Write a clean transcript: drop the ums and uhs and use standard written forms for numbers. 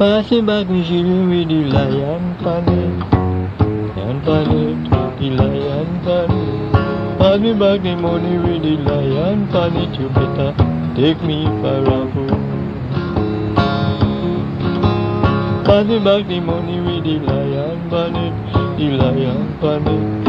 Pass me back the children with the lion pan it, the lion pan it. Pass me back the money with the lion pan it. You better take me for a fool. Pass me back the money with the lion pan it, the lion pan it.